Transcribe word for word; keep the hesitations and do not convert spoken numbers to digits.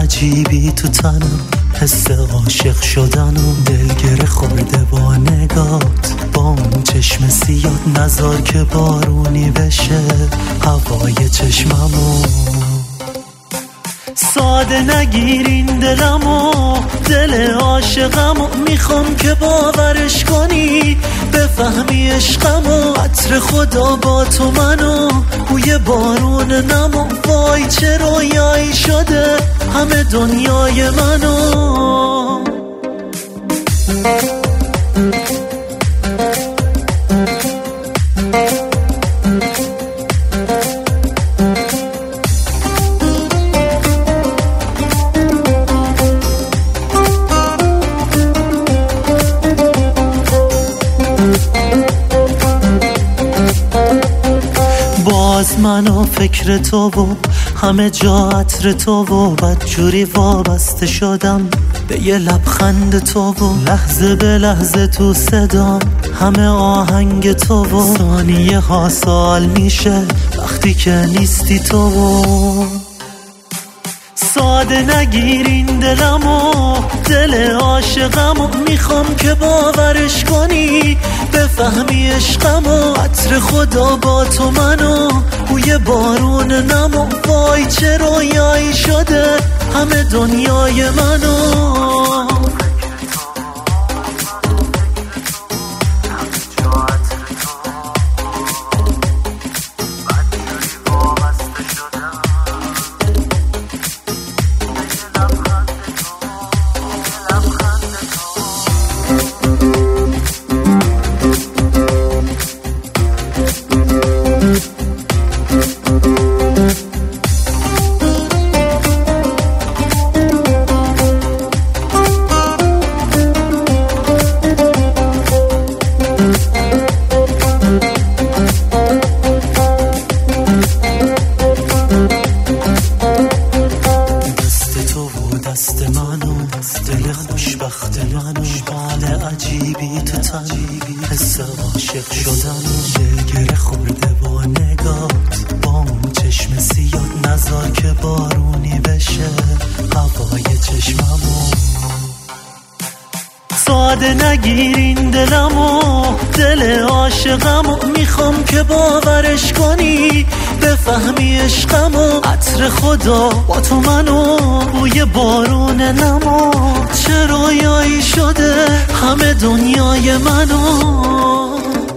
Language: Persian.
عجیبی تو تنم، حس عاشق شدن و دلگره خورده با نگات، با اون چشم سیاد نزار که بارونی بشه هوای چشممو. ساده نگیرین دلمو، دل عاشقمو، میخوام که باورش کنی بفهمی عشقمو. عطر خدا با تو منو، بوی بارون نمو، وای چه رویایی شده همه دنیای منو. باز من و فکر تو و همه جا عطر تو و بدجوری وابسته شدم به یه لبخند تو و لحظه به لحظه تو صدام همه آهنگ تو و ثانیه ها سال میشه وقتی که نیستی تو و ساده نگیرین دلمو، دل عاشقمو، میخوام که باورش کنی بفهمی عشقمو. عطر خدا با تو منو، بوی بارون نمو، وای چه رویایی شده همه دنیای منو. دست منو، دل خوشبخت منو، حال عجیبی تو تنی، حس عاشق شدن و دلگره خورده با نگات، با اون چشم سیاد نزار که بارونی بشه هوای چشممو. ساده نگیرین دلمو، دل عاشقمو، میخوام که باورش کنی بفهمی عشقمو. عطر خدا با تو منو، بوی بارون نمو، چه رویایی شده همه دنیای منو.